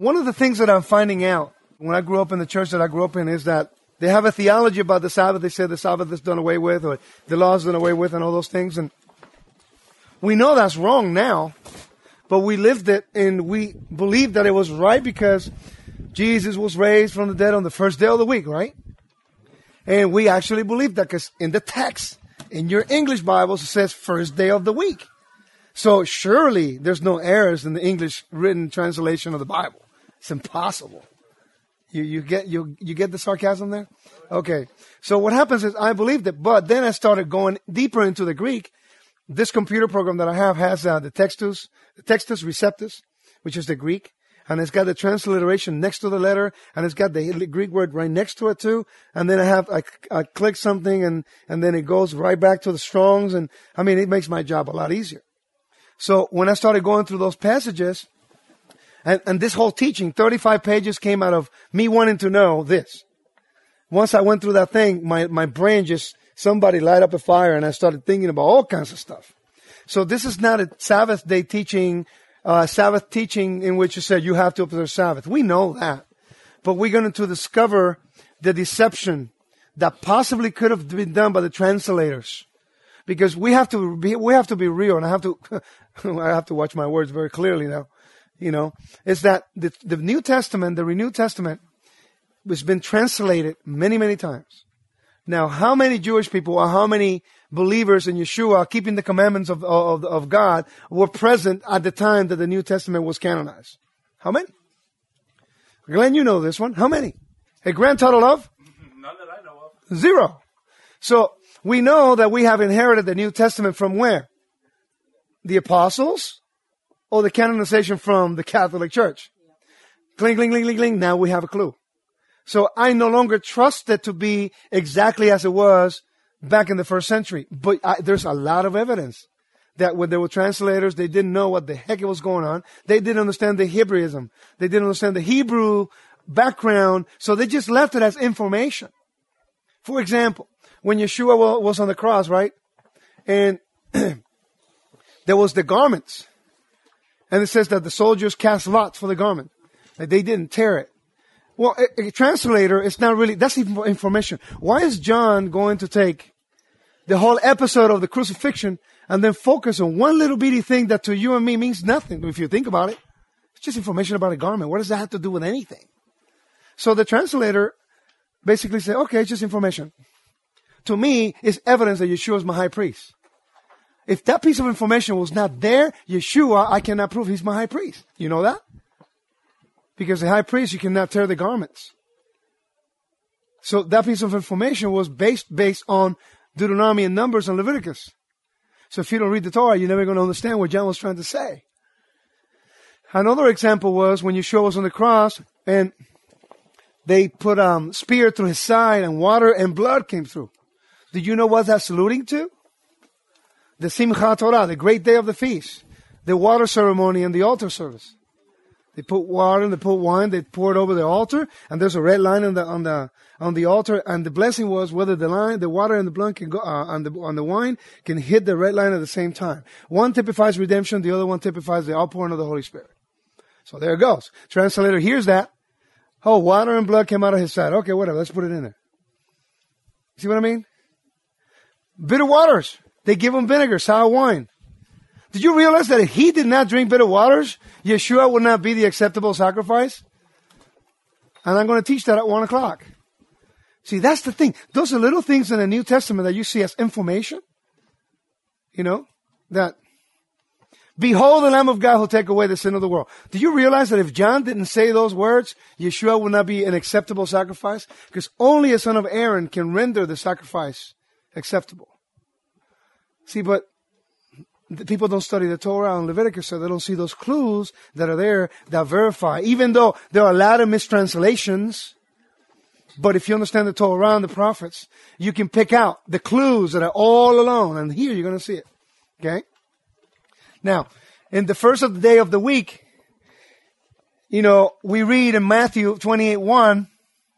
one of the things that I'm finding out when I grew up in the church that I grew up in is that they have a theology about the Sabbath. They say the Sabbath is done away with, or the law is done away with, and all those things. And we know that's wrong now, but we lived it, and we believed that it was right because Jesus was raised from the dead on the first day of the week, right? And we actually believe that because in the text, in your English Bibles, it says first day of the week. So surely there's no errors in the English written translation of the Bible. It's impossible. You get the sarcasm there? Okay. So what happens is I believed it, but then I started going deeper into the Greek. This computer program that I have has the Textus Receptus, which is the Greek. And it's got the transliteration next to the letter, and it's got the Greek word right next to it too. And then I click something, and then it goes right back to the Strong's, and I mean, it makes my job a lot easier. So when I started going through those passages, and this whole teaching, 35 pages came out of me wanting to know this. Once I went through that thing, my brain somebody light up a fire, and I started thinking about all kinds of stuff. So this is not a Sabbath day teaching, Sabbath teaching in which you said you have to observe Sabbath. We know that. But we're going to discover the deception that possibly could have been done by the translators. Because we have to be real, and I have to watch my words very clearly now. You know, is that the New Testament, the Renewed Testament, has been translated many, many times. Now, how many Jewish people or how many believers in Yeshua keeping the commandments of God were present at the time that the New Testament was canonized? How many? Glenn, you know this one. How many? A grand total of? None that I know of. 0. So we know that we have inherited the New Testament from where? The apostles or the canonization from the Catholic Church? Cling, cling, cling, cling, cling. Now we have a clue. So I no longer trust it to be exactly as it was back in the first century. But there's a lot of evidence that when they were translators, they didn't know what the heck it was going on. They didn't understand the Hebraism. They didn't understand the Hebrew background. So they just left it as information. For example, when Yeshua was on the cross, right? And there was the garments. And it says that the soldiers cast lots for the garment. Like they didn't tear it. Well, a translator, it's not really, that's information. Why is John going to take the whole episode of the crucifixion and then focus on one little bitty thing that to you and me means nothing, if you think about it? It's just information about a garment. What does that have to do with anything? So the translator basically said, okay, it's just information. To me, it's evidence that Yeshua is my high priest. If that piece of information was not there, Yeshua, I cannot prove he's my high priest. You know that? Because the high priest, you cannot tear the garments. So that piece of information was based on Deuteronomy and Numbers and Leviticus. So if you don't read the Torah, you're never going to understand what John was trying to say. Another example was when Yeshua was on the cross and they put spear through his side and water and blood came through. Did you know what that's alluding to? The Simchat Torah, the great day of the feast, the water ceremony and the altar service. They put water and they put wine. They pour it over the altar, and there's a red line on the altar. And the blessing was whether the water and the blood can go on the wine can hit the red line at the same time. One typifies redemption, the other one typifies the outpouring of the Holy Spirit. So there it goes. Translator hears that. Oh, water and blood came out of his side. Okay, whatever. Let's put it in there. See what I mean? Bitter waters. They give him vinegar, sour wine. Did you realize that if he did not drink bitter waters, Yeshua would not be the acceptable sacrifice? And I'm going to teach that at 1 o'clock. See, that's the thing. Those are little things in the New Testament that you see as information. You know, that behold the Lamb of God who take away the sin of the world. Do you realize that if John didn't say those words, Yeshua would not be an acceptable sacrifice? Because only a son of Aaron can render the sacrifice acceptable. See, but the people don't study the Torah and Leviticus, so they don't see those clues that are there that verify. Even though there are a lot of mistranslations, but if you understand the Torah and the prophets, you can pick out the clues that are all alone, and here you're going to see it. Okay? Now, in the first of the day of the week, you know, we read in Matthew 28:1,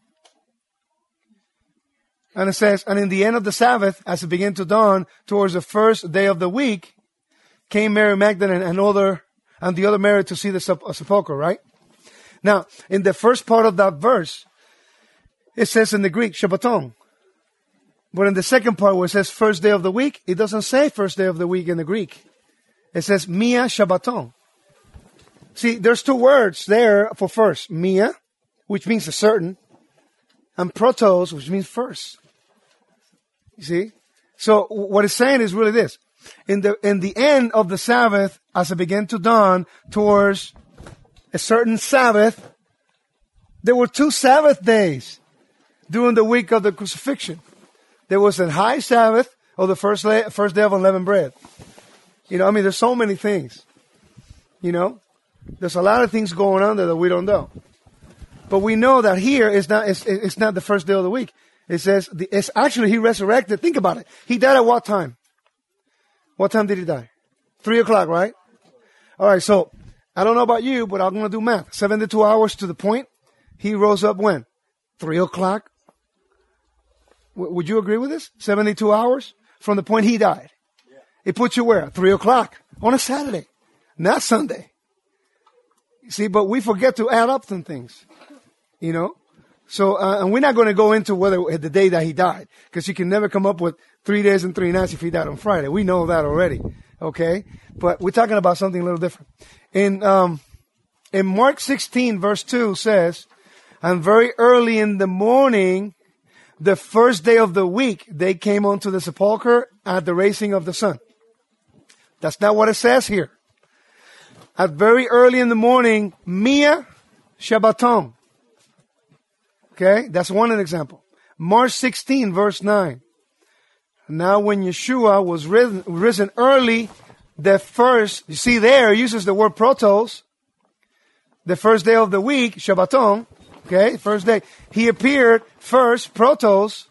and it says, and in the end of the Sabbath, as it began to dawn, towards the first day of the week, came Mary Magdalene and the other Mary to see the sepulchre, right? Now, in the first part of that verse, it says in the Greek, Shabbaton. But in the second part where it says first day of the week, it doesn't say first day of the week in the Greek. It says Mia Shabbaton. See, there's two words there for first. Mia, which means a certain, and protos, which means first. You see? So what it's saying is really this. In the end of the Sabbath, as it began to dawn towards a certain Sabbath, there were two Sabbath days during the week of the crucifixion. There was a high Sabbath or the first day of unleavened bread. There's so many things. There's a lot of things going on there that we don't know. But we know that here it's not the first day of the week. It says, it's actually he resurrected. Think about it. He died at what time? What time did he die? 3:00, right? All right, so I don't know about you, but I'm going to do math. 72 hours to the point. He rose up when? 3:00. Would you agree with this? 72 hours from the point he died. Yeah. It puts you where? 3:00 on a Saturday, not Sunday. See, but we forget to add up some things, So, and we're not going to go into whether the day that he died, because you can never come up with 3 days and 3 nights if he died on Friday. We know that already, okay? But we're talking about something a little different. In Mark 16, verse 2 says, and very early in the morning, the first day of the week, they came onto the sepulchre at the rising of the sun. That's not what it says here. At very early in the morning, Mia Shabbaton. Okay, that's one example. Mark 16, verse 9. Now when Yeshua was risen early, the first, you see there, it uses the word protos, the first day of the week, Shabbaton, okay, first day. He appeared first, proton,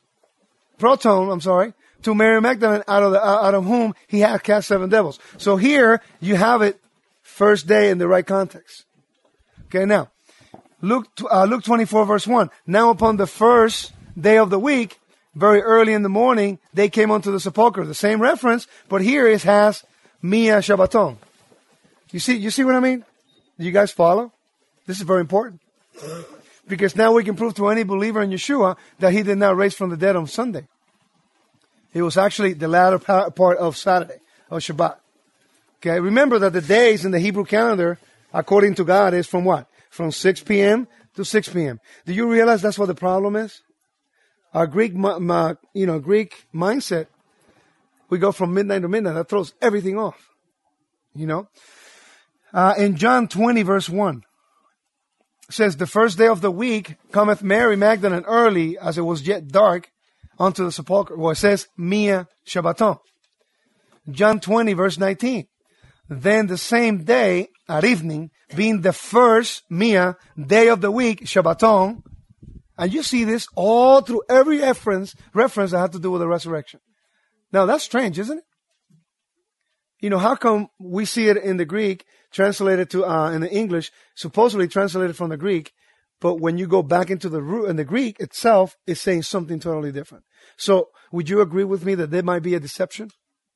to Mary Magdalene, out of whom he had cast 7 devils. So here, you have it, first day in the right context. Okay, now, Luke 24, verse 1. Now upon the first day of the week, very early in the morning, they came onto the sepulchre. The same reference, but here it has Mia Shabbaton. You see what I mean? Do you guys follow? This is very important. Because now we can prove to any believer in Yeshua that he did not raise from the dead on Sunday. It was actually the latter part of Saturday, of Shabbat. Okay, remember that the days in the Hebrew calendar, according to God, is from what? From 6 p.m. to 6 p.m. Do you realize that's what the problem is? Our Greek mindset, we go from midnight to midnight. That throws everything off. In John 20, verse 1, it says, the first day of the week cometh Mary Magdalene early, as it was yet dark, unto the sepulchre. Well, it says, Mia Shabbaton. John 20, verse 19. Then the same day, at evening, being the first Mia day of the week, Shabbaton, and you see this all through every reference that had to do with the resurrection. Now that's strange, isn't it? How come we see it in the Greek, translated to, in the English, supposedly translated from the Greek, but when you go back into the root, in the Greek itself, it's saying something totally different. So, would you agree with me that there might be a deception?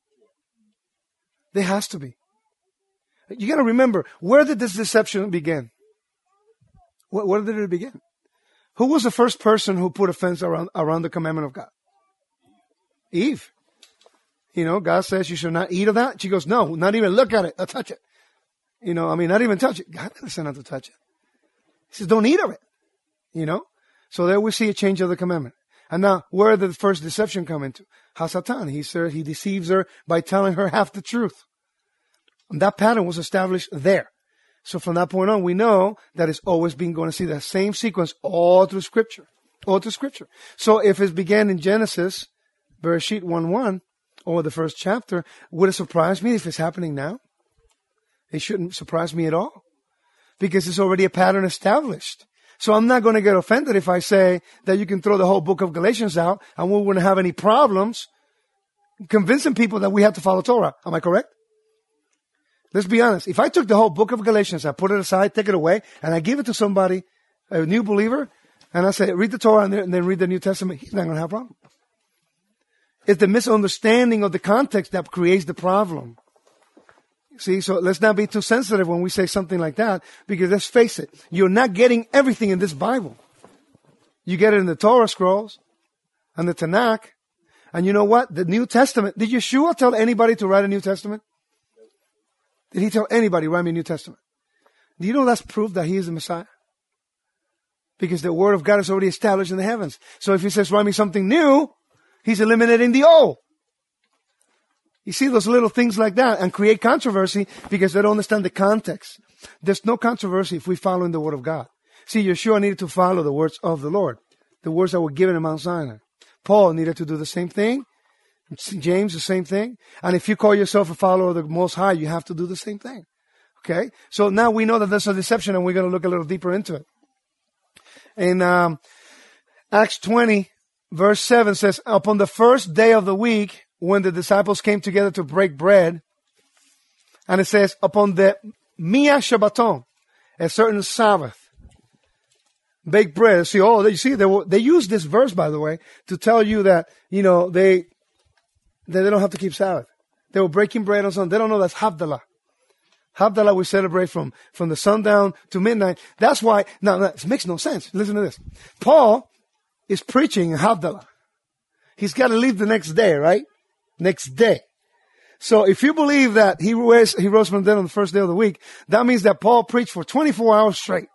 There has to be. You got to remember, where did this deception begin? Where did it begin? Who was the first person who put a fence around the commandment of God? Eve. God says you should not eat of that. She goes, no, not even look at it. Don't touch it. Not even touch it. God didn't say not to touch it. He says, don't eat of it. So there we see a change of the commandment. And now, where did the first deception come into? Hasatan. He deceives her by telling her half the truth. And that pattern was established there. So from that point on, we know that it's always been going to see the same sequence all through Scripture. All through Scripture. So if it began in Genesis, Bereshit 1:1, or the first chapter, would it surprise me if it's happening now? It shouldn't surprise me at all. Because it's already a pattern established. So I'm not going to get offended if I say that you can throw the whole book of Galatians out and we wouldn't have any problems convincing people that we have to follow Torah. Am I correct? Let's be honest. If I took the whole book of Galatians, I put it aside, take it away, and I give it to somebody, a new believer, and I say, read the Torah and then read the New Testament, he's not going to have a problem. It's the misunderstanding of the context that creates the problem. See, so let's not be too sensitive when we say something like that, because let's face it, you're not getting everything in this Bible. You get it in the Torah scrolls and the Tanakh. And you know what? The New Testament, did Yeshua tell anybody to write a New Testament? Did he tell anybody, write me a New Testament? Do you know that's proof that he is the Messiah? Because the Word of God is already established in the heavens. So if he says, write me something new, he's eliminating the old. You see those little things like that and create controversy because they don't understand the context. There's no controversy if we follow in the Word of God. See, Yeshua needed to follow the words of the Lord, the words that were given in Mount Sinai. Paul needed to do the same thing. James, the same thing. And if you call yourself a follower of the Most High, you have to do the same thing. Okay? So now we know that there's a deception, and we're going to look a little deeper into it. In Acts 20, verse 7 says, upon the first day of the week, when the disciples came together to break bread, and it says, upon the Mia Shabbaton, a certain Sabbath, bake bread. See, they use this verse, by the way, to tell you that, they don't have to keep Sabbath. They were breaking bread on Sunday. They don't know that's Havdalah. Havdalah we celebrate from the sundown to midnight. That's why, now, it makes no sense. Listen to this. Paul is preaching Havdalah. He's got to leave the next day, right? Next day. So if you believe that he rose from the dead on the first day of the week, that means that Paul preached for 24 hours straight.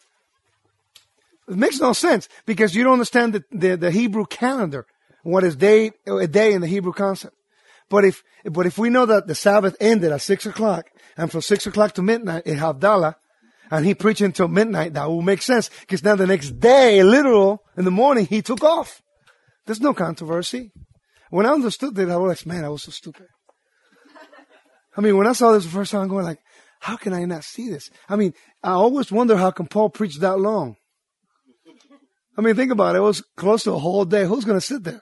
It makes no sense because you don't understand the Hebrew calendar, what is a day in the Hebrew concept. But if we know that the Sabbath ended at 6 o'clock, and from 6 o'clock to midnight is Havdalah, and he preached until midnight, that will make sense because now the next day, literal, in the morning, he took off. There's no controversy. When I understood that, I was like, man, I was so stupid. I mean, when I saw this the first time, I'm going like, how can I not see this? I mean, I always wonder how can Paul preach that long? I mean, think about it. It was close to a whole day. Who's going to sit there?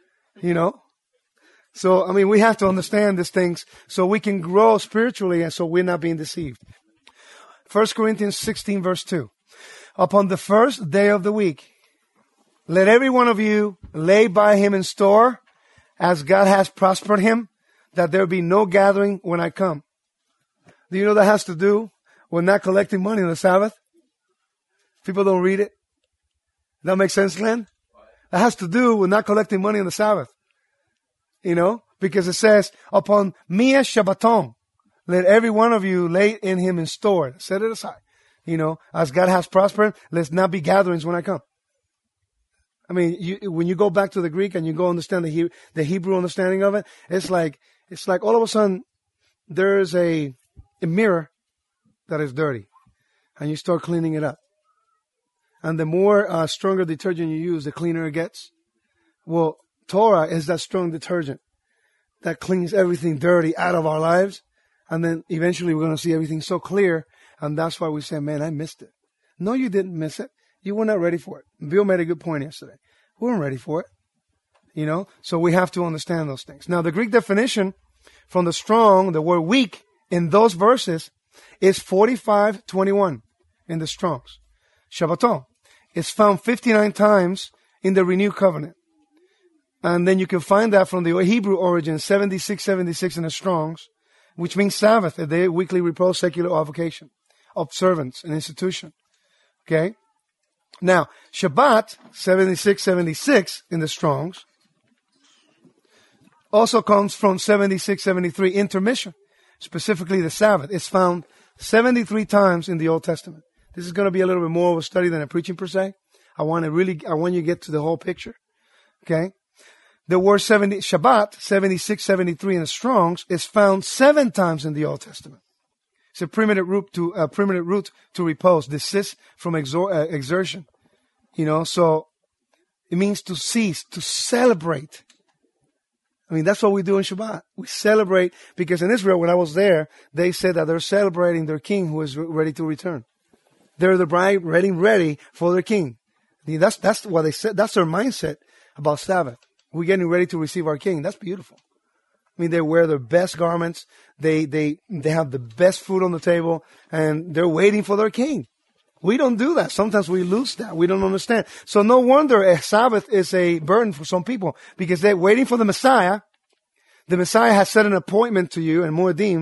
So, I mean, we have to understand these things so we can grow spiritually and so we're not being deceived. 1 Corinthians 16, verse 2. Upon the first day of the week, let every one of you lay by him in store as God has prospered him, that there be no gathering when I come. Do you know that has to do with not collecting money on the Sabbath? People don't read it. That makes sense, Glenn? That has to do with not collecting money on the Sabbath. Because it says, upon Mia Shabbaton, let every one of you lay in him in store. Set it aside. As God has prospered, let's not be gatherings when I come. I mean, when you go back to the Greek and you go understand the Hebrew understanding of it, it's like all of a sudden there's a mirror that is dirty and you start cleaning it up. And the more stronger detergent you use, the cleaner it gets. Well, Torah is that strong detergent that cleans everything dirty out of our lives. And then eventually we're going to see everything so clear. And that's why we say, man, I missed it. No, you didn't miss it. You were not ready for it. Bill made a good point yesterday. We weren't ready for it. So we have to understand those things. Now, the Greek definition from the Strong, the word week in those verses is 45:21 in the Strongs. Shabbaton is found 59 times in the Renewed Covenant. And then you can find that from the Hebrew origin, 76 in the Strongs, which means Sabbath, a day, weekly repose, secular avocation, observance, an institution. Okay? Now, Shabbat, 76 in the Strongs, also comes from 73, intermission, specifically the Sabbath. It's found 73 times in the Old Testament. This is going to be a little bit more of a study than a preaching per se. I want you to get to the whole picture. Okay? The word Shabbat, 73 in the Strongs, is found 7 times in the Old Testament. It's a primitive root to repose, desist from exertion. So it means to cease, to celebrate. I mean, that's what we do in Shabbat. We celebrate because in Israel, when I was there, they said that they're celebrating their king who is ready to return. They're the bride ready for their king. That's what they said. That's their mindset about Sabbath. We're getting ready to receive our king. That's beautiful. I mean, they wear their best garments. They have the best food on the table and they're waiting for their king. We don't do that. Sometimes we lose that. We don't understand. So no wonder a Sabbath is a burden for some people because they're waiting for the Messiah. The Messiah has set an appointment to you, and Moedim,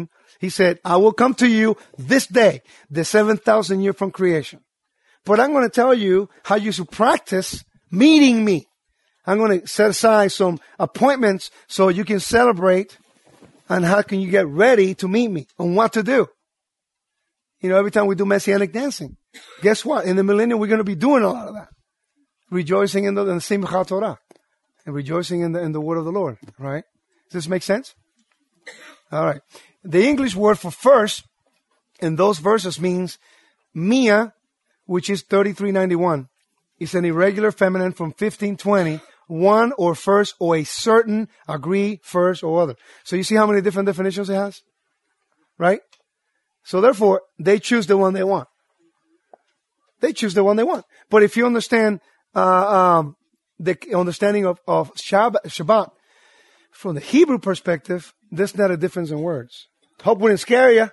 He said, I will come to you this day, the 7,000 year from creation. But I'm going to tell you how you should practice meeting me. I'm going to set aside some appointments so you can celebrate, and how can you get ready to meet me and what to do. You know, every time we do Messianic dancing, guess what? In the millennium, we're going to be doing a lot of that. Rejoicing in the Simchat Torah and rejoicing in the word of the Lord, right? Does this make sense? All right. The English word for first in those verses means Mia, which is 3391. It's an irregular feminine from 1520, one or first or a certain, agree, first or other. So you see how many different definitions it has? Right? So therefore, they choose the one they want. They choose the one they want. But if you understand the understanding of Shabbat from the Hebrew perspective, there's not a difference in words. Hope wouldn't scare you.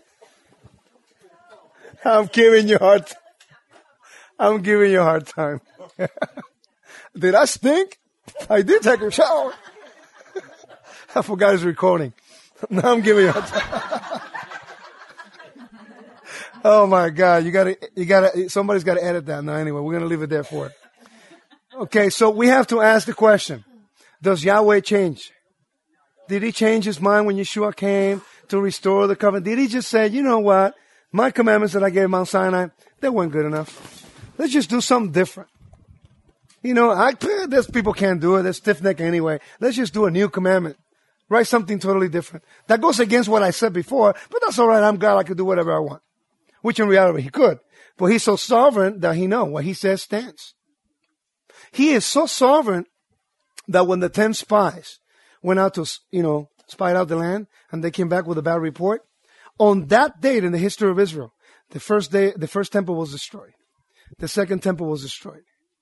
I'm giving you a hard time. Did I stink? I did take a shower. I forgot his recording. Now I'm giving you a hard time. Oh my God. Somebody's got to edit that. No, anyway, we're going to leave it there for it. Okay, so we have to ask the question, does Yahweh change? Did he change his mind when Yeshua came to restore the covenant? Did he just say, you know what? My commandments that I gave Mount Sinai, they weren't good enough. Let's just do something different. You know, these people can't do it. They're stiff-necked anyway. Let's just do a new commandment. Write something totally different. That goes against what I said before, but that's all right. I'm God. I can do whatever I want. Which in reality he could. But he's so sovereign that he knows what he says stands. He is so sovereign that when the 10 spies went out to, spy out the land, and they came back with a bad report, on that date in the history of Israel, the first temple was destroyed. The second temple was destroyed.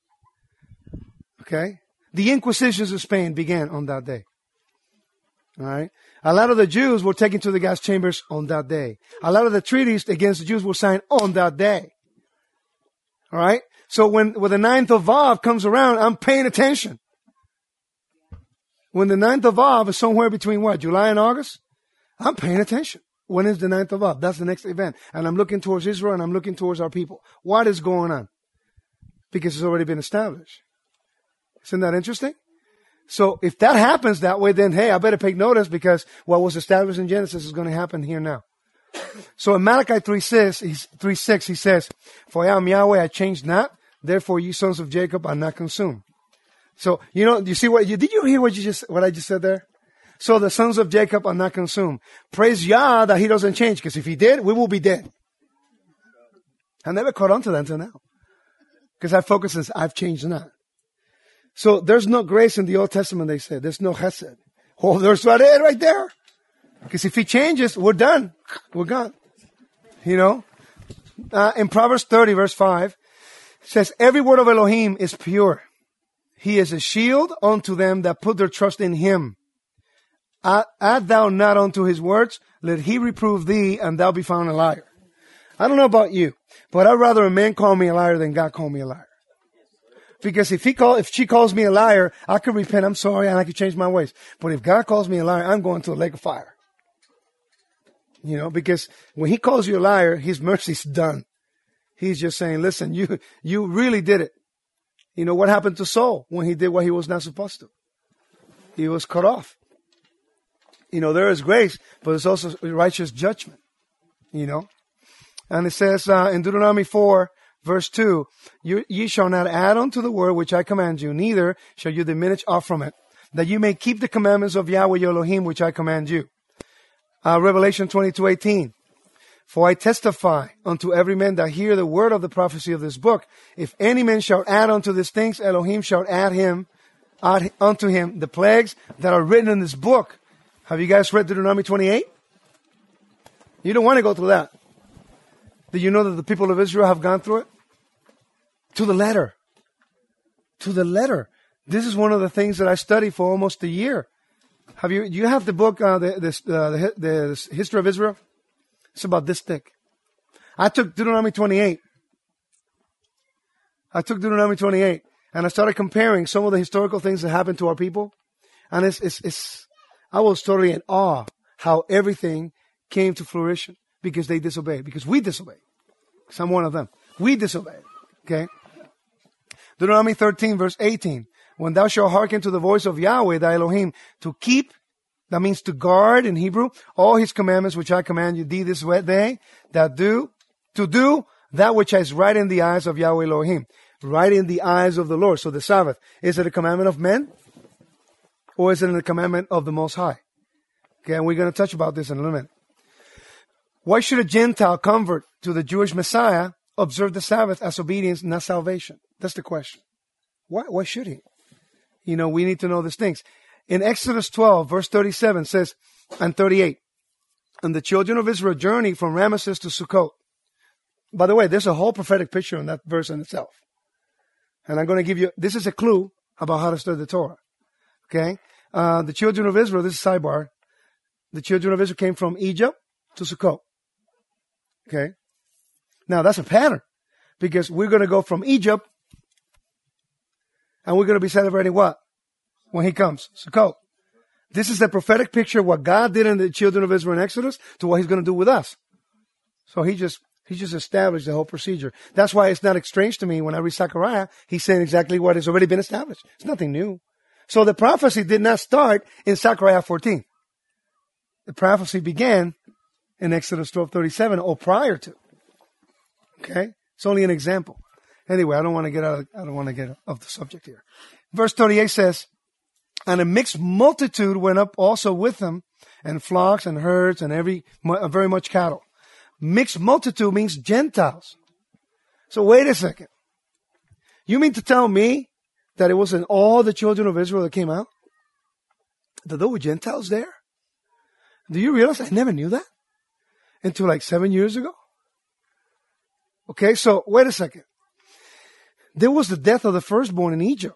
Okay? The Inquisitions of Spain began on that day. All right? A lot of the Jews were taken to the gas chambers on that day. A lot of the treaties against the Jews were signed on that day. All right? So when the 9th of Av comes around, I'm paying attention. When the 9th of Av is somewhere between what? July and August? I'm paying attention. When is the 9th of Av? That's the next event. And I'm looking towards Israel and I'm looking towards our people. What is going on? Because it's already been established. Isn't that interesting? So if that happens that way, then hey, I better take notice because what was established in Genesis is going to happen here now. So in Malachi 3:6, he says, "For I am Yahweh, I change not. Therefore, you sons of Jacob are not consumed." So you see did you hear what I just said there? So the sons of Jacob are not consumed. Praise Yah that he doesn't change, because if he did, we will be dead. I never caught on to that until now, because I focus on I've changed not. So there's no grace in the Old Testament. They said there's no chesed. Oh, there's right there. Because if he changes, we're done. We're gone. In Proverbs 30, verse 5, it says, every word of Elohim is pure. He is a shield unto them that put their trust in him. Add thou not unto his words, let he reprove thee, and thou be found a liar. I don't know about you, but I'd rather a man call me a liar than God call me a liar. Because if she calls me a liar, I could repent, I'm sorry, and I could change my ways. But if God calls me a liar, I'm going to a lake of fire. Because when he calls you a liar, his mercy's done. He's just saying, listen, you really did it. What happened to Saul when he did what he was not supposed to? He was cut off. There is grace, but there's also righteous judgment. And it says in Deuteronomy 4, verse 2, ye shall not add unto the word which I command you, neither shall you diminish off from it, that you may keep the commandments of Yahweh your Elohim which I command you. Revelation 22:18. For I testify unto every man that hear the word of the prophecy of this book. If any man shall add unto these things, Elohim shall add unto him the plagues that are written in this book. Have you guys read Deuteronomy 28? You don't want to go through that. Do you know that the people of Israel have gone through it? To the letter. To the letter. This is one of the things that I studied for almost a year. Do you have the book, the History of Israel? It's about this thick. I took Deuteronomy 28. And I started comparing some of the historical things that happened to our people. And I was totally in awe how everything came to fruition because they disobeyed, because we disobeyed. Because I'm one of them. We disobeyed. Okay? Deuteronomy 13, verse 18. When thou shalt hearken to the voice of Yahweh, thy Elohim, to keep, that means to guard in Hebrew, all his commandments which I command you thee this day, to do that which is right in the eyes of Yahweh Elohim. Right in the eyes of the Lord. So the Sabbath, is it a commandment of men? Or is it a commandment of the Most High? Okay, and we're going to touch about this in a minute. Why should a Gentile convert to the Jewish Messiah observe the Sabbath as obedience, not salvation? That's the question. Why should he? You know, we need to know these things. In Exodus 12, verse 37 says, and 38, and the children of Israel journeyed from Ramesses to Sukkot. By the way, there's a whole prophetic picture in that verse in itself. And I'm going to give you, this is a clue about how to study the Torah. Okay? The children of Israel, this is sidebar. The children of Israel came from Egypt to Sukkot. Okay? Now that's a pattern. Because we're going to go from Egypt and we're going to be celebrating what? When he comes. Sukkot. This is the prophetic picture of what God did in the children of Israel in Exodus to what he's going to do with us. So he just established the whole procedure. That's why it's not strange to me when I read Zechariah, he's saying exactly what has already been established. It's nothing new. So the prophecy did not start in Zechariah 14. The prophecy began in Exodus 12:37 or prior to. Okay? It's only an example. Anyway, I don't want to get off the subject here. Verse 38 says, and a mixed multitude went up also with them, and flocks and herds and very much cattle. Mixed multitude means Gentiles. So wait a second. You mean to tell me that it wasn't all the children of Israel that came out? That there were Gentiles there? Do you realize I never knew that? Until like 7 years ago? Okay, so wait a second. There was the death of the firstborn in Egypt.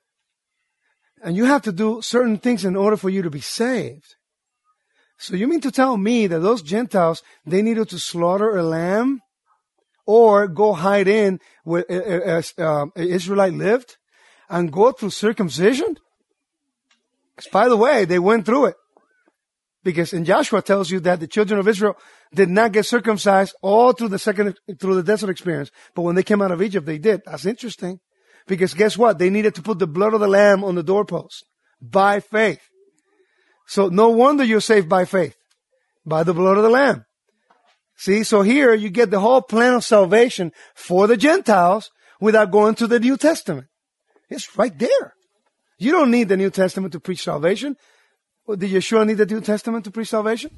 And you have to do certain things in order for you to be saved. So you mean to tell me that those Gentiles, they needed to slaughter a lamb or go hide in where an Israelite lived and go through circumcision? Because by the way, they went through it. Because in Joshua tells you that the children of Israel did not get circumcised all through the desert experience. But when they came out of Egypt, they did. That's interesting. Because guess what? They needed to put the blood of the lamb on the doorpost by faith. So no wonder you're saved by faith, by the blood of the lamb. See, so here you get the whole plan of salvation for the Gentiles without going to the New Testament. It's right there. You don't need the New Testament to preach salvation. Well, did Yeshua need the New Testament to preach salvation?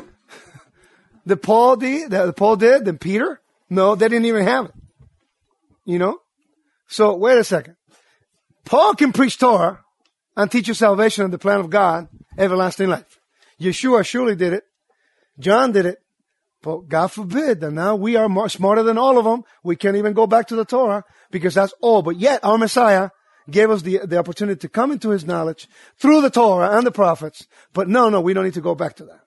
Did Paul did? Then Peter? No, they didn't even have it. You know? So wait a second. Paul can preach Torah and teach you salvation and the plan of God, everlasting life. Yeshua surely did it. John did it. But God forbid that now we are more smarter than all of them. We can't even go back to the Torah because that's all. But yet our Messiah gave us the opportunity to come into his knowledge through the Torah and the prophets. But no, we don't need to go back to that.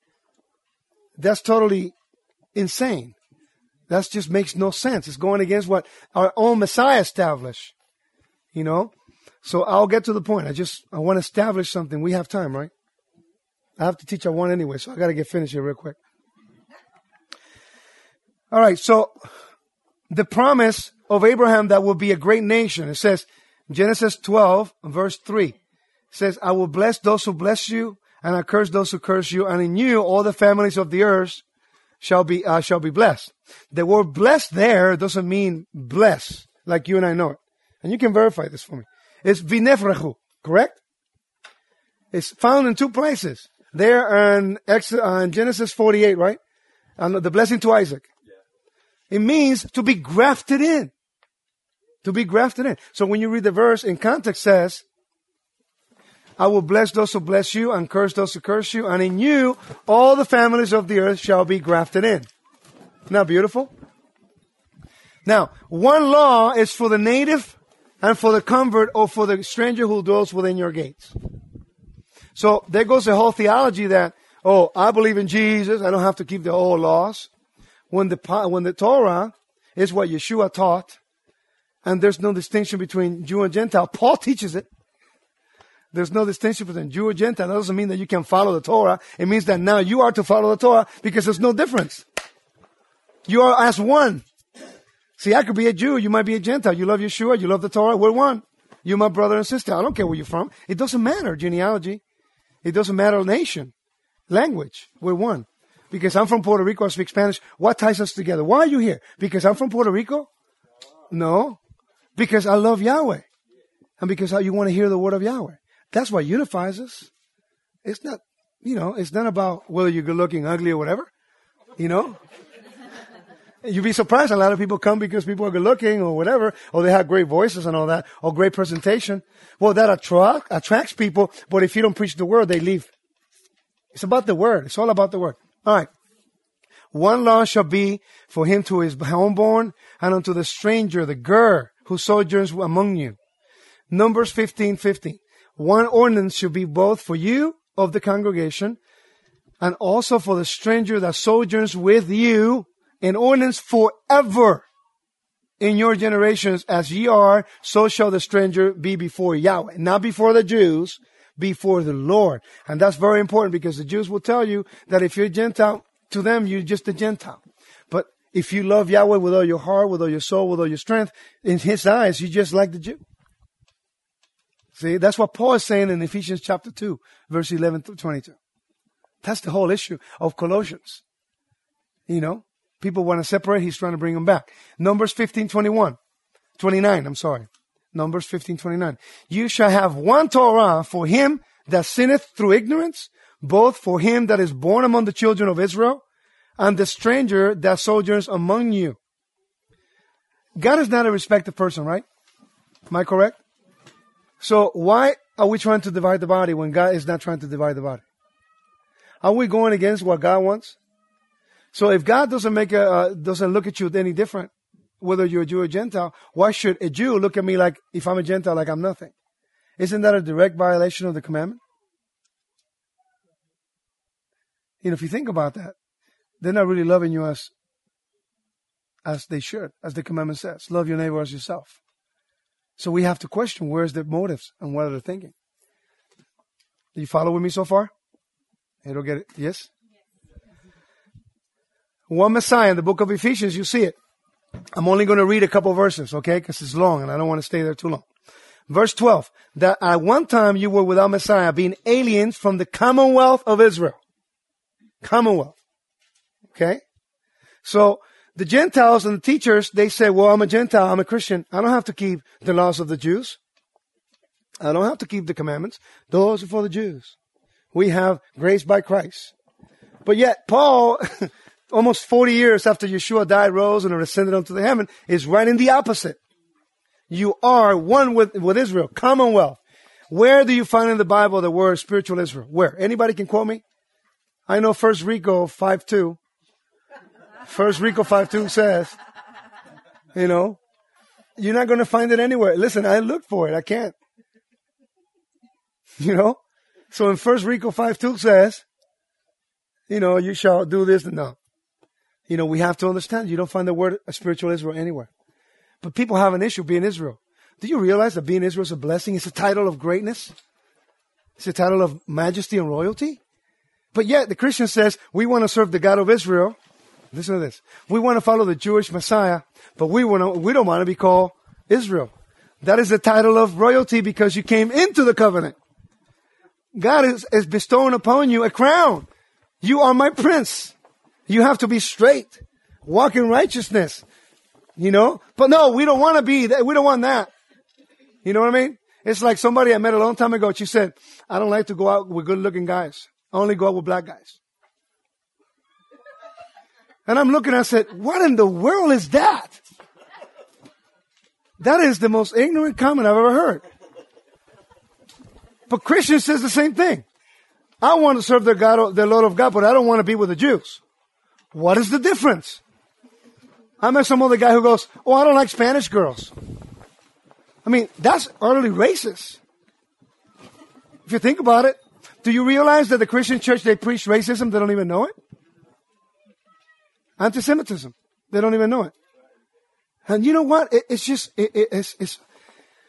That's totally insane. That just makes no sense. It's going against what our own Messiah established. You know? So I'll get to the point. I want to establish something. We have time, right? I have to teach at 1 anyway, so I got to get finished here real quick. All right, so the promise of Abraham that will be a great nation. It says, Genesis 12, verse 3. It says, I will bless those who bless you, and I curse those who curse you, and in you all the families of the earth shall be blessed. The word blessed there doesn't mean bless, like you and I know it. And you can verify this for me. It's vinefrechu, correct? It's found in 2 places. There in Genesis 48, right? And the blessing to Isaac. Yeah. It means to be grafted in. To be grafted in. So when you read the verse in context, says, I will bless those who bless you and curse those who curse you. And in you, all the families of the earth shall be grafted in. Isn't that beautiful? Now, one law is for the native and for the convert or for the stranger who dwells within your gates. So there goes the whole theology that, I believe in Jesus. I don't have to keep the old laws. When the Torah is what Yeshua taught, and there's no distinction between Jew and Gentile. Paul teaches it. There's no distinction between Jew or Gentile. That doesn't mean that you can follow the Torah. It means that now you are to follow the Torah because there's no difference. You are as one. See, I could be a Jew. You might be a Gentile. You love Yeshua. You love the Torah. We're one. You're my brother and sister. I don't care where you're from. It doesn't matter genealogy. It doesn't matter nation, language. We're one. Because I'm from Puerto Rico. I speak Spanish. What ties us together? Why are you here? Because I'm from Puerto Rico? No. Because I love Yahweh. And because you want to hear the word of Yahweh. That's what unifies us. It's not, it's not about whether you're good looking, ugly, or whatever. You'd be surprised. A lot of people come because people are good looking or whatever, or they have great voices and all that, or great presentation. Well, that attracts people, but if you don't preach the word, they leave. It's about the word. It's all about the word. All right. One law shall be for him to his homeborn and unto the stranger, the ger, who sojourns among you. Numbers 15:15. One ordinance should be both for you of the congregation and also for the stranger that sojourns with you, an ordinance forever in your generations. As ye are, so shall the stranger be before Yahweh. Not before the Jews, before the Lord. And that's very important because the Jews will tell you that if you're Gentile, to them, you're just a Gentile. But if you love Yahweh with all your heart, with all your soul, with all your strength, in His eyes, you're just like the Jew. See, that's what Paul is saying in Ephesians chapter 2, verse 11 to 22. That's the whole issue of Colossians. People want to separate. He's trying to bring them back. Numbers 29. Numbers 15:29. You shall have one Torah for him that sinneth through ignorance, both for him that is born among the children of Israel, and the stranger that sojourns among you. God is not a respected person, right? Am I correct? So why are we trying to divide the body when God is not trying to divide the body? Are we going against what God wants? So if God doesn't look at you any different, whether you're a Jew or Gentile, why should a Jew look at me like, if I'm a Gentile, like I'm nothing? Isn't that a direct violation of the commandment? If you think about that, they're not really loving you as they should, as the commandment says. Love your neighbor as yourself. So we have to question where's their motives and what are they thinking. Do you follow with me so far? You don't get it? Yes? One Messiah in the book of Ephesians, you see it. I'm only going to read a couple verses, okay? Because it's long and I don't want to stay there too long. Verse 12. That at one time you were without Messiah, being aliens from the commonwealth of Israel. Commonwealth. Okay? So the Gentiles and the teachers, they say, well, I'm a Gentile, I'm a Christian. I don't have to keep the laws of the Jews. I don't have to keep the commandments. Those are for the Jews. We have grace by Christ. But yet Paul, almost 40 years after Yeshua died, rose, and ascended unto the heaven, is writing the opposite. You are one with Israel, commonwealth. Where do you find in the Bible the word spiritual Israel? Where? Anybody can quote me? I know 1 Rico 5:2. 1 Rico 5:2 says, you're not going to find it anywhere. Listen, I looked for it. I can't. So in 1 Rico 5:2 says, you shall do this. No. We have to understand, you don't find the word spiritual Israel anywhere. But people have an issue being Israel. Do you realize that being Israel is a blessing? It's a title of greatness. It's a title of majesty and royalty. But yet the Christian says, we want to serve the God of Israel. Listen to this. We want to follow the Jewish Messiah, but we don't want to be called Israel. That is the title of royalty because you came into the covenant. God is bestowing upon you a crown. You are my prince. You have to be straight. Walk in righteousness. But no, we don't want to be that. We don't want that. You know what I mean? It's like somebody I met a long time ago. She said, I don't like to go out with good looking guys. I only go out with black guys. And I'm looking, I said, what in the world is that? That is the most ignorant comment I've ever heard. But Christian says the same thing. I want to serve the Lord of God, but I don't want to be with the Jews. What is the difference? I met some other guy who goes, oh, I don't like Spanish girls. I mean, that's utterly racist. If you think about it, do you realize that the Christian church, they preach racism, they don't even know it? Anti-Semitism, they don't even know it. And you know what? It's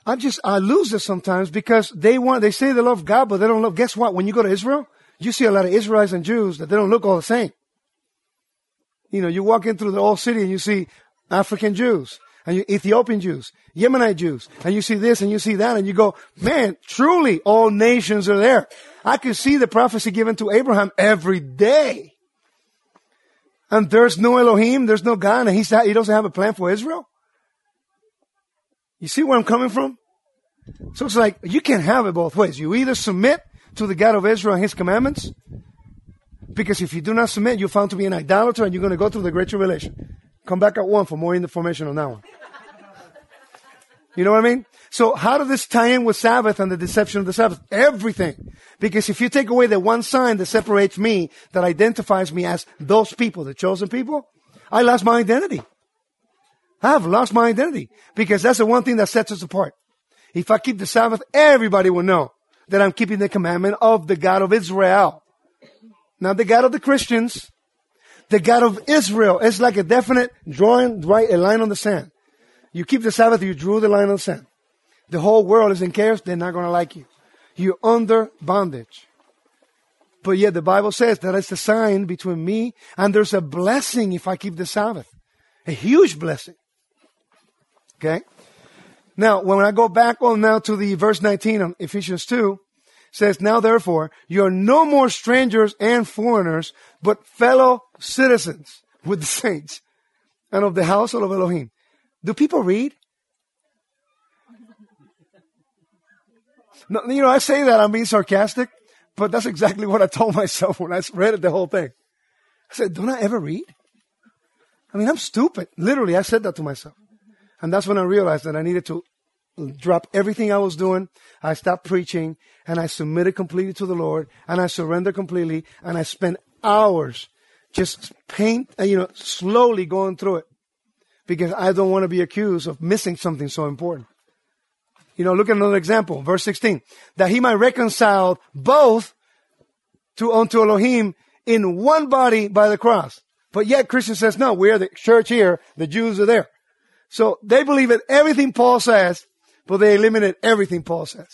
I lose it sometimes because they say they love God, but they don't love. Guess what? When you go to Israel, you see a lot of Israelites and Jews that they don't look all the same. You know, you walk in through the old city and you see African Jews and Ethiopian Jews, Yemenite Jews, and you see this and you see that and you go, man, truly all nations are there. I could see the prophecy given to Abraham every day. And there's no Elohim, there's no God, and he doesn't have a plan for Israel. You see where I'm coming from? So it's like, you can't have it both ways. You either submit to the God of Israel and his commandments, because if you do not submit, you're found to be an idolater and you're going to go through the Great Tribulation. Come back at 1 for more information on that one. You know what I mean? So how does this tie in with Sabbath and the deception of the Sabbath? Everything. Because if you take away the one sign that separates me, that identifies me as those people, the chosen people, I lost my identity. I have lost my identity because that's the one thing that sets us apart. If I keep the Sabbath, everybody will know that I'm keeping the commandment of the God of Israel. Not the God of the Christians. The God of Israel. It's like a definite drawing, right, a line on the sand. You keep the Sabbath, you drew the line on the sand. The whole world is in chaos, they're not going to like you. You're under bondage. But yet the Bible says that it's a sign between me and there's a blessing if I keep the Sabbath. A huge blessing. Okay? Now, when I go back on now to the verse 19 on Ephesians 2, says, now therefore, you are no more strangers and foreigners, but fellow citizens with the saints and of the household of Elohim. Do people read? No, you know, I say that I'm being sarcastic, but that's exactly what I told myself when I read it, the whole thing. I said, don't I ever read? I mean, I'm stupid. Literally, I said that to myself. And that's when I realized that I needed to drop everything I was doing. I stopped preaching and I submitted completely to the Lord and I surrendered completely and I spent hours just slowly going through it because I don't want to be accused of missing something so important. You know, look at another example, verse 16, that he might reconcile both unto Elohim in one body by the cross. But yet Christian says, no, we're the church here, the Jews are there. So they believe in everything Paul says, but they eliminate everything Paul says.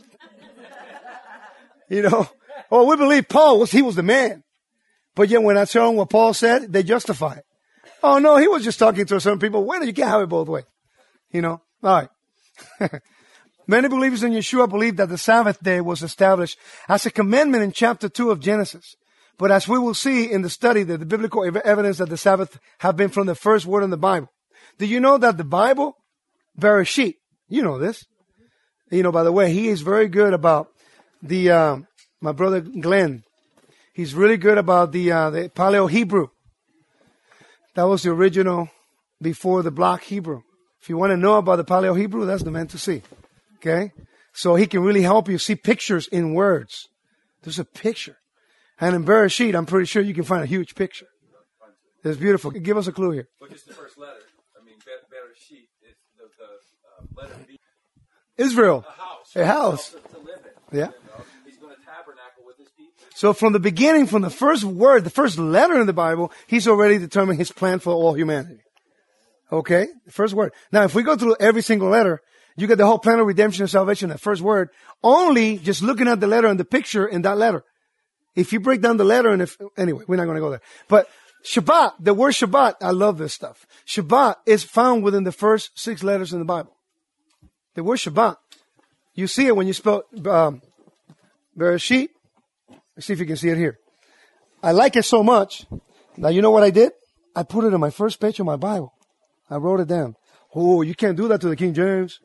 You know, oh, we believe he was the man. But yet when I show them what Paul said, they justify it. Oh no, he was just talking to certain people. Well, you can't have it both ways. You know, all right. Many believers in Yeshua believe that the Sabbath day was established as a commandment in chapter 2 of Genesis. But as we will see in the study, that the biblical evidence that the Sabbath have been from the first word in the Bible. Do you know that the Bible, Bereshit, you know this. You know, by the way, he is very good about my brother Glenn. He's really good about the Paleo-Hebrew. That was the original before the block Hebrew. If you want to know about the Paleo-Hebrew, that's the man to see. Okay? So he can really help you see pictures in words. There's a picture. And in Bereshit, I'm pretty sure you can find a huge picture. It's beautiful. Give us a clue here. Which is the first letter? I mean, Bereshit is the letter B. Israel. A house. A house. To live in. Yeah. And, he's going to tabernacle with his people. So from the beginning, from the first word, the first letter in the Bible, he's already determined his plan for all humanity. Okay? The first word. Now, if we go through every single letter, you get the whole plan of redemption and salvation, that first word, only just looking at the letter and the picture in that letter. If you break down the letter anyway, we're not going to go there. But Shabbat, the word Shabbat, I love this stuff. Shabbat is found within the first 6 letters in the Bible. The word Shabbat. You see it when you spell, Bereshit. Let's see if you can see it here. I like it so much. Now, you know what I did? I put it on my first page of my Bible. I wrote it down. Oh, you can't do that to the King James.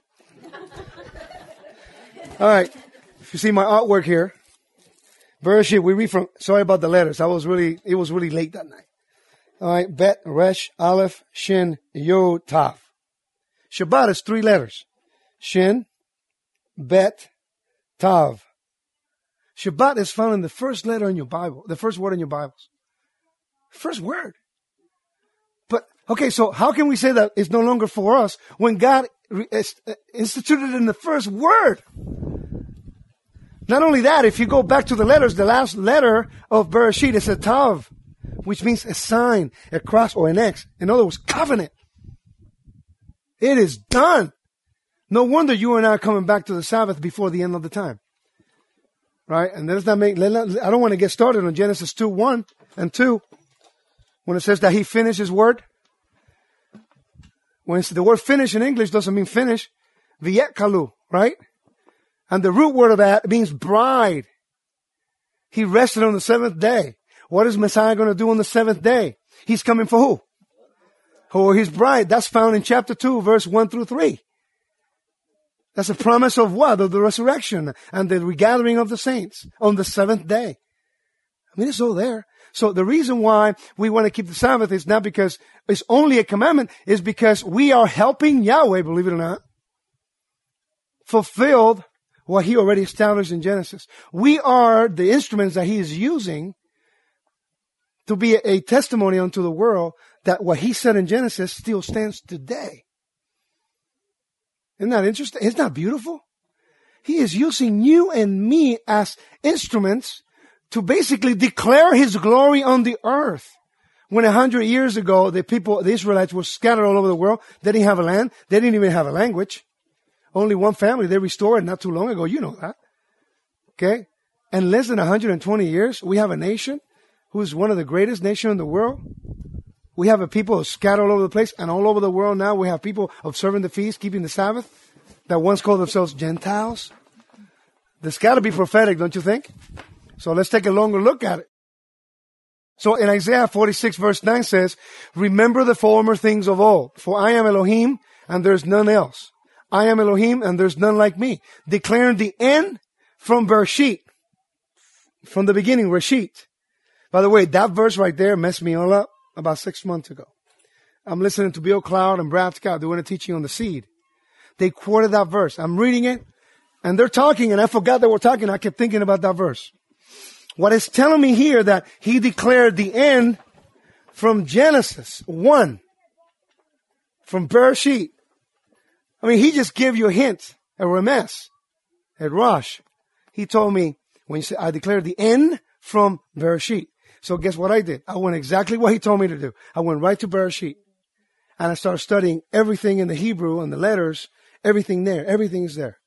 All right. If you see my artwork here, Bereshit, we read from, sorry about the letters. It was really late that night. All right. Bet, Resh, Aleph, Shin, Yod, Tav. Shabbat is 3 letters. Shin, Bet, Tav. Shabbat is found in the first letter in your Bible, the first word in your Bibles. First word. But, okay, so how can we say that it's no longer for us when God instituted it in the first word? Not only that, if you go back to the letters, the last letter of Bereshit is a Tav, which means a sign, a cross, or an X. In other words, covenant. It is done. No wonder you and I are coming back to the Sabbath before the end of the time. Right? And I don't want to get started on Genesis 2:1 and 2. When it says that he finished his word. When the word finish in English doesn't mean finish. Viet kalu, right? And the root word of that means bride. He rested on the seventh day. What is Messiah going to do on the seventh day? He's coming for who? For his bride. That's found in chapter 2, verse 1 through 3. That's a promise of what? Of the resurrection and the regathering of the saints on the seventh day. I mean, it's all there. So the reason why we want to keep the Sabbath is not because it's only a commandment, is because we are helping Yahweh, believe it or not, fulfilled what he already established in Genesis. We are the instruments that he is using to be a testimony unto the world that what he said in Genesis still stands today. Isn't that interesting? Isn't that beautiful? He is using you and me as instruments to basically declare his glory on the earth. When 100 years ago, the Israelites were scattered all over the world, they didn't have a land, they didn't even have a language. Only one family, they restored not too long ago, you know that. Okay? And less than 120 years, we have a nation who's one of the greatest nations in the world. We have a people scattered all over the place, and all over the world now we have people observing the feast, keeping the Sabbath, that once called themselves Gentiles. There's got to be prophetic, don't you think? So let's take a longer look at it. So in Isaiah 46 verse 9 says, remember the former things of old, for I am Elohim and there's none else. I am Elohim and there's none like me. Declaring the end from Bereshit. From the beginning, Reshit. By the way, that verse right there messed me all up about 6 months ago. I'm listening to Bill Cloud and Brad Scott doing a teaching on the seed. They quoted that verse. I'm reading it and they're talking and I forgot they were talking. I kept thinking about that verse. What it's telling me here that he declared the end from Genesis 1. From Bereshit. I mean, he just gave you a hint, a remes, at Rosh. He told me, when he said, I declared the end from Bereshit. So guess what I did? I went exactly what he told me to do. I went right to Bereshit. And I started studying everything in the Hebrew and the letters, everything there. Everything is there.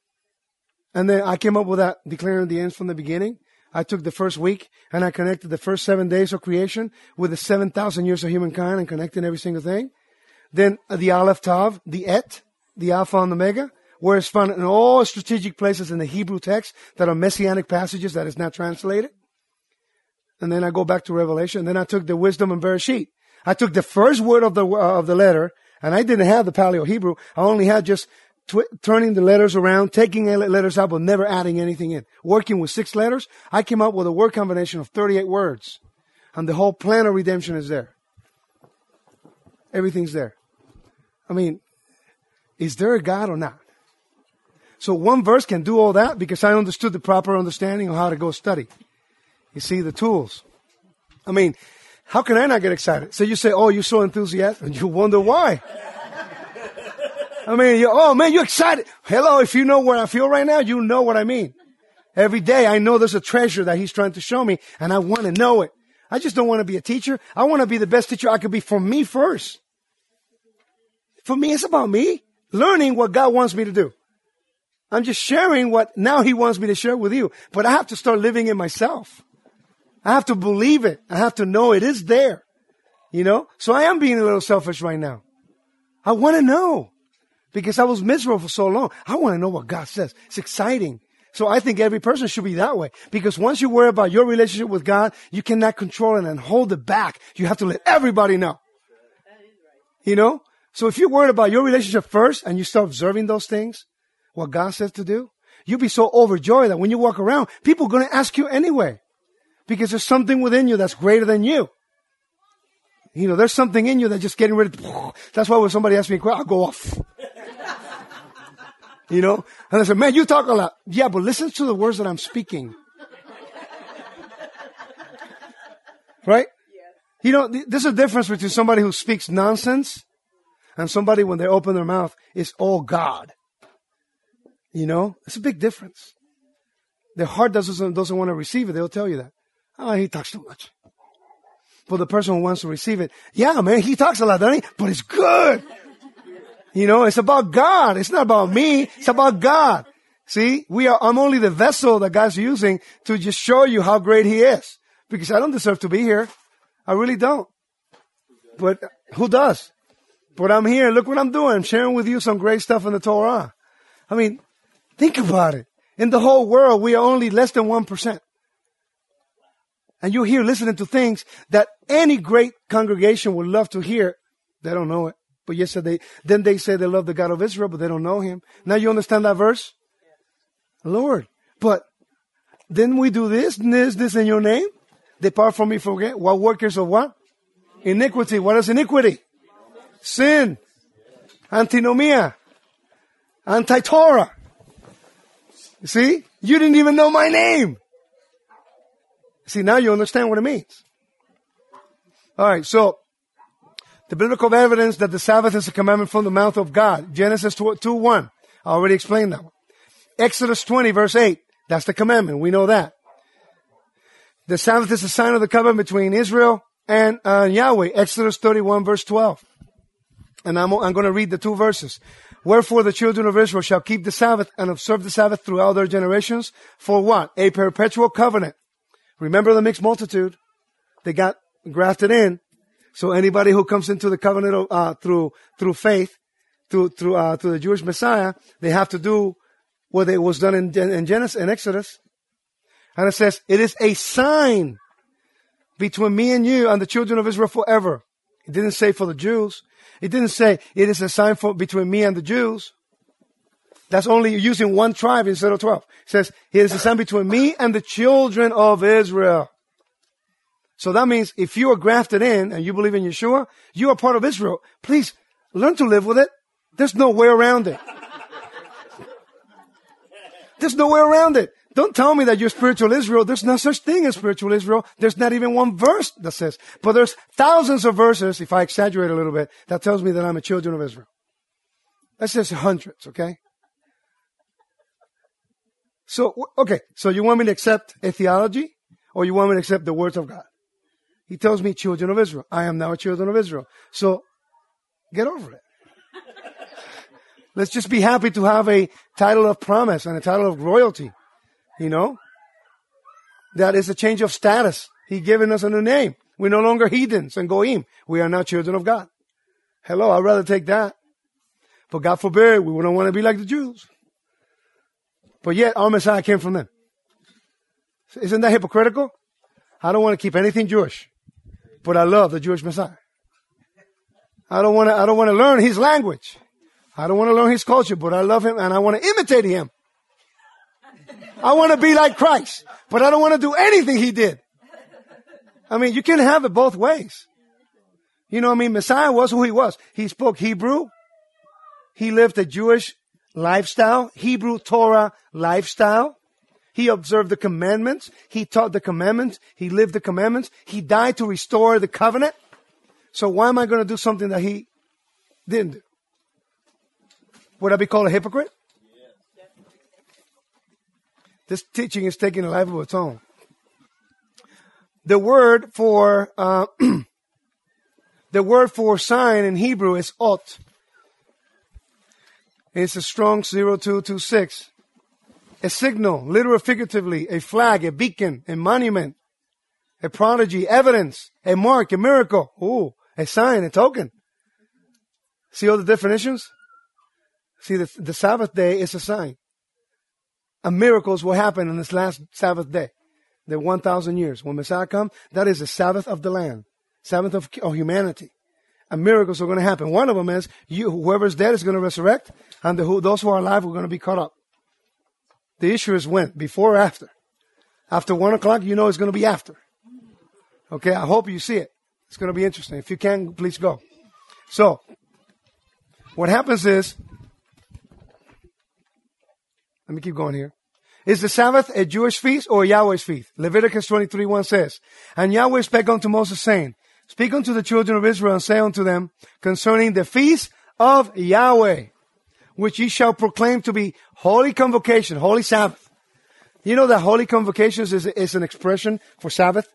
And then I came up with that, declaring the ends from the beginning. I took the first week and I connected the first 7 days of creation with the 7,000 years of humankind and connecting every single thing. Then the Aleph Tav, the Et, the Alpha and Omega, where it's found in all strategic places in the Hebrew text that are messianic passages that is not translated. And then I go back to Revelation. And then I took the wisdom and Bereshit. I took the first word of the letter, and I didn't have the Paleo Hebrew. I only had just turning the letters around, taking letters out, but never adding anything in. Working with 6 letters, I came up with a word combination of 38 words. And the whole plan of redemption is there. Everything's there. I mean, is there a God or not? So one verse can do all that because I understood the proper understanding of how to go study. You see the tools. I mean, how can I not get excited? So you say, oh, you're so enthusiastic, and you wonder why. I mean, oh man, you're excited. Hello, if you know where I feel right now, you know what I mean. Every day I know there's a treasure that he's trying to show me, and I want to know it. I just don't want to be a teacher. I want to be the best teacher I could be for me first. For me, it's about me. Learning what God wants me to do. I'm just sharing what now he wants me to share with you. But I have to start living it myself. I have to believe it. I have to know it is there. You know? So I am being a little selfish right now. I want to know. Because I was miserable for so long. I want to know what God says. It's exciting. So I think every person should be that way. Because once you worry about your relationship with God, you cannot control it and hold it back. You have to let everybody know. You know? So if you're worried about your relationship first and you start observing those things, what God says to do, you'll be so overjoyed that when you walk around, people are going to ask you anyway. Because there's something within you that's greater than you. You know, there's something in you that's just getting ready to, that's why when somebody asks me a question, I'll go off. You know? And I say, man, you talk a lot. Yeah, but listen to the words that I'm speaking. Right? You know, there's a difference between somebody who speaks nonsense and somebody, when they open their mouth, is all God. You know? It's a big difference. Their heart doesn't want to receive it. They'll tell you that. Oh, he talks too much. But the person who wants to receive it, yeah, man, he talks a lot, doesn't he? But it's good. It's about God. It's not about me. It's about God. See, I'm only the vessel that God's using to just show you how great He is. Because I don't deserve to be here. I really don't. But who does? But I'm here. Look what I'm doing. I'm sharing with you some great stuff in the Torah. I mean, think about it. In the whole world, we are only less than 1%. And you're here listening to things that any great congregation would love to hear. They don't know it. But yesterday, then they say they love the God of Israel, but they don't know Him. Now you understand that verse? Lord, but didn't we do this in your name? Depart from me, forget. What workers of what? Iniquity. What is iniquity? Sin. Antinomia. Anti-Torah. See? You didn't even know my name. See, now you understand what it means. All right, so the biblical evidence that the Sabbath is a commandment from the mouth of God. Genesis 2:1. I already explained that one. Exodus 20, verse 8. That's the commandment. We know that. The Sabbath is a sign of the covenant between Israel and Yahweh. Exodus 31, verse 12. And I'm going to read the two verses. Wherefore the children of Israel shall keep the Sabbath and observe the Sabbath throughout their generations. For what? A perpetual covenant. Remember the mixed multitude? They got grafted in. So anybody who comes into the covenant through faith, through the Jewish Messiah, they have to do what it was done in Genesis and Exodus. And it says, it is a sign between me and you and the children of Israel forever. It didn't say for the Jews. It didn't say it is a sign between me and the Jews. That's only using one tribe instead of 12. It says, it is a sign between me and the children of Israel. So that means if you are grafted in and you believe in Yeshua, you are part of Israel. Please learn to live with it. There's no way around it. There's no way around it. Don't tell me that you're spiritual Israel. There's no such thing as spiritual Israel. There's not even one verse that says. But there's thousands of verses, if I exaggerate a little bit, that tells me that I'm a children of Israel. That's just hundreds, okay? So you want me to accept a theology or you want me to accept the words of God? He tells me children of Israel. I am now a children of Israel. So get over it. Let's just be happy to have a title of promise and a title of royalty. That is a change of status. He given us a new name. We're no longer heathens and goyim. We are now children of God. Hello, I'd rather take that. But God forbid, we wouldn't want to be like the Jews. But yet, our Messiah came from them. Isn't that hypocritical? I don't want to keep anything Jewish, but I love the Jewish Messiah. I don't want to learn his language. I don't want to learn his culture, but I love him and I want to imitate him. I want to be like Christ, but I don't want to do anything he did. I mean, you can have it both ways. Messiah was who he was. He spoke Hebrew. He lived a Jewish lifestyle, Hebrew Torah lifestyle. He observed the commandments. He taught the commandments. He lived the commandments. He died to restore the covenant. So why am I going to do something that he didn't do? Would I be called a hypocrite? This teaching is taking a life of its own. The word for sign in Hebrew is ot. It's a Strong's 0226. A signal, literally, figuratively, a flag, a beacon, a monument, a prodigy, evidence, a mark, a miracle. Ooh, a sign, a token. See all the definitions? See, the Sabbath day is a sign. And miracles will happen on this last Sabbath day. The 1,000 years. When Messiah comes, that is the Sabbath of the land. Sabbath of humanity. And miracles are going to happen. One of them is, whoever's dead is going to resurrect, and those who are alive are going to be caught up. The issue is when, before or after. After 1 o'clock, it's going to be after. Okay, I hope you see it. It's going to be interesting. If you can, please go. So, what happens is, let me keep going here. Is the Sabbath a Jewish feast or Yahweh's feast? Leviticus 23:1 says, And Yahweh spake unto Moses, saying, Speak unto the children of Israel, and say unto them, concerning the feast of Yahweh, which ye shall proclaim to be holy convocation, holy Sabbath. You know that holy convocations is an expression for Sabbath?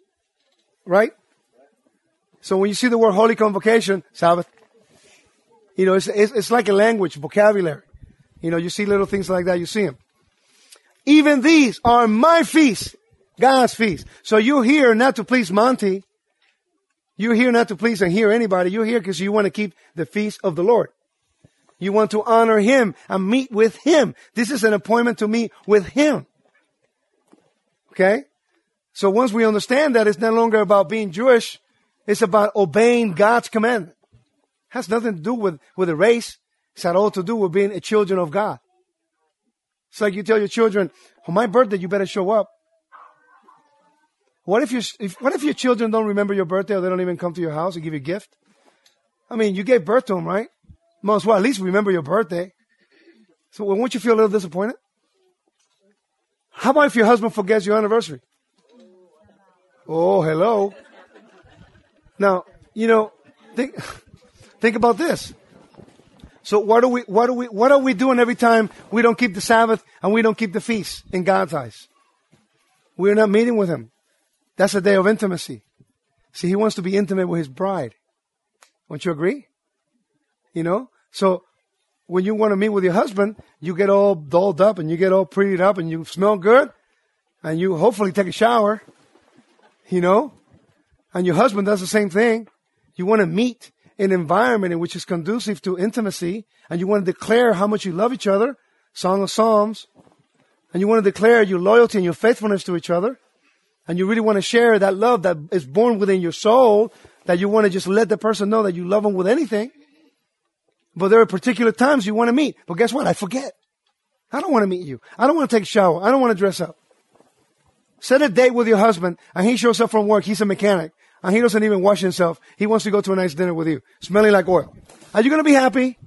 Right? So when you see the word holy convocation, Sabbath, You know, it's like a language, vocabulary. You know, you see little things like that, you see them. Even these are my feasts, God's feasts. So you're here not to please Monty. You're here not to please and hear anybody. You're here because you want to keep the feast of the Lord. You want to honor Him and meet with Him. This is an appointment to meet with Him. Okay? So once we understand that, it's no longer about being Jewish. It's about obeying God's commandment. It has nothing to do with a race. It's got all to do with being a children of God. It's like you tell your children, on my birthday, you better show up. What if your children don't remember your birthday or they don't even come to your house and give you a gift? I mean, you gave birth to them, right? Might as well at least remember your birthday. So won't you feel a little disappointed? How about if your husband forgets your anniversary? Oh, hello. Now, you know, think about this. So what are we doing every time we don't keep the Sabbath and we don't keep the feast in God's eyes? We're not meeting with Him. That's a day of intimacy. See, He wants to be intimate with His bride. Won't you agree? You know? So when you want to meet with your husband, you get all dolled up and you get all prettied up and you smell good and you hopefully take a shower, you know? And your husband does the same thing. You want to meet an environment in which is conducive to intimacy, and you want to declare how much you love each other, Song of Psalms, and you want to declare your loyalty and your faithfulness to each other, and you really want to share that love that is born within your soul, that you want to just let the person know that you love them with anything. But there are particular times you want to meet. But guess what? I forget. I don't want to meet you. I don't want to take a shower. I don't want to dress up. Set a date with your husband, and he shows up from work. He's a mechanic. And he doesn't even wash himself. He wants to go to a nice dinner with you, smelling like oil. Are you going to be happy?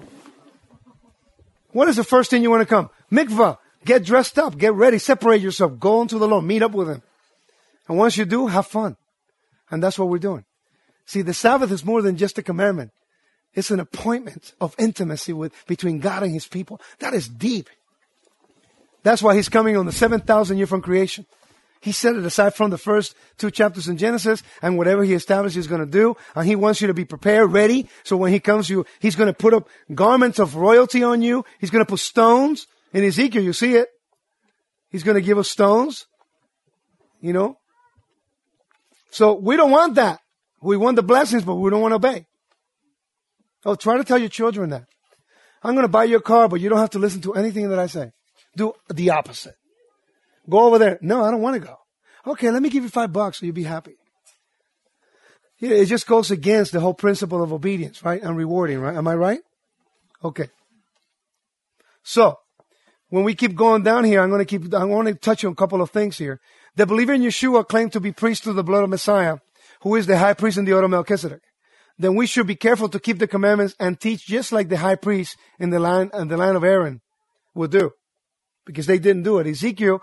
What is the first thing you want to come? Mikvah. Get dressed up. Get ready. Separate yourself. Go into the Lord. Meet up with Him. And once you do, have fun. And that's what we're doing. See, the Sabbath is more than just a commandment. It's an appointment of intimacy between God and His people. That is deep. That's why He's coming on the 7,000 year from creation. He set it aside from the first 2 chapters in Genesis, and whatever He established He's going to do, and He wants you to be prepared, ready, so when He comes to you, He's going to put up garments of royalty on you. He's going to put stones. In Ezekiel, you see it. He's going to give us stones, you know. So we don't want that. We want the blessings, but we don't want to obey. Oh, try to tell your children that. I'm going to buy you a car, but you don't have to listen to anything that I say. Do the opposite. Go over there. No, I don't want to go. Okay, let me give you $5 so you'll be happy. Yeah, it just goes against the whole principle of obedience, right? And rewarding, right? Am I right? Okay. So, when we keep going down here, I want to touch on a couple of things here. The believer in Yeshua claimed to be priest through the blood of Messiah, who is the high priest in the order of Melchizedek. Then we should be careful to keep the commandments and teach just like the high priest in the line of Aaron would do. Because they didn't do it. Ezekiel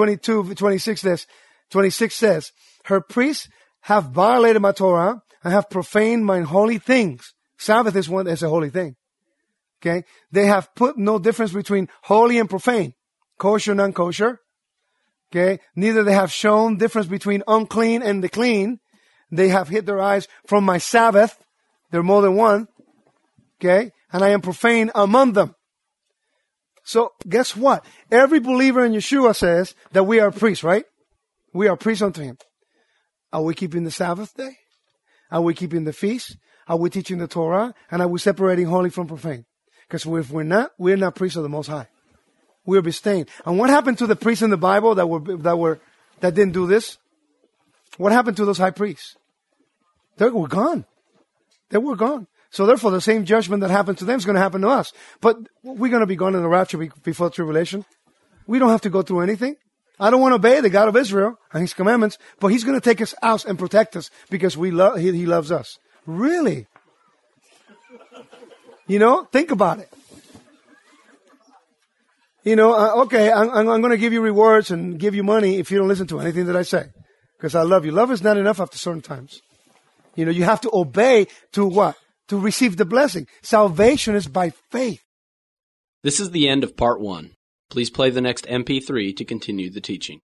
22:26 says, her priests have violated my Torah and have profaned my holy things. Sabbath is a holy thing. Okay? They have put no difference between holy and profane. Kosher, non-kosher. Okay? Neither they have shown difference between unclean and the clean. They have hid their eyes from my Sabbath. There are more than one. Okay? And I am profane among them. So guess what? Every believer in Yeshua says that we are priests, right? We are priests unto Him. Are we keeping the Sabbath day? Are we keeping the feast? Are we teaching the Torah? And are we separating holy from profane? Because if we're not priests of the Most High. We're abstained. And what happened to the priests in the Bible that didn't do this? What happened to those high priests? They were gone. They were gone. So therefore, the same judgment that happened to them is going to happen to us. But we're going to be gone in the rapture before tribulation. We don't have to go through anything. I don't want to obey the God of Israel and His commandments, but He's going to take us out and protect us because He loves us. Really? You know, think about it. You know, okay, I'm going to give you rewards and give you money if you don't listen to anything that I say. Because I love you. Love is not enough after certain times. You know, you have to obey to what? To receive the blessing. Salvation is by faith. This is the end of part 1. Please play the next MP3 to continue the teaching.